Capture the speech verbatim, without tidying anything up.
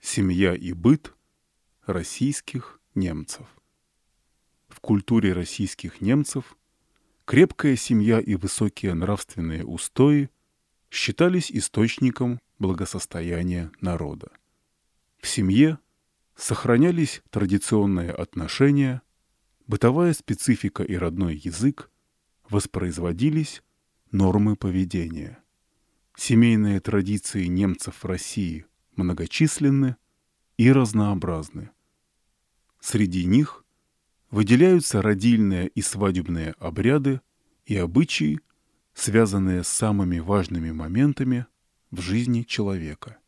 Семья и быт российских немцев. В культуре российских немцев крепкая семья и высокие нравственные устои считались источником благосостояния народа. В семье сохранялись традиционные отношения, бытовая специфика и родной язык, воспроизводились нормы поведения. Семейные традиции немцев в России многочисленны и разнообразны. Среди них выделяются родильные и свадебные обряды и обычаи, связанные с самыми важными моментами в жизни человека.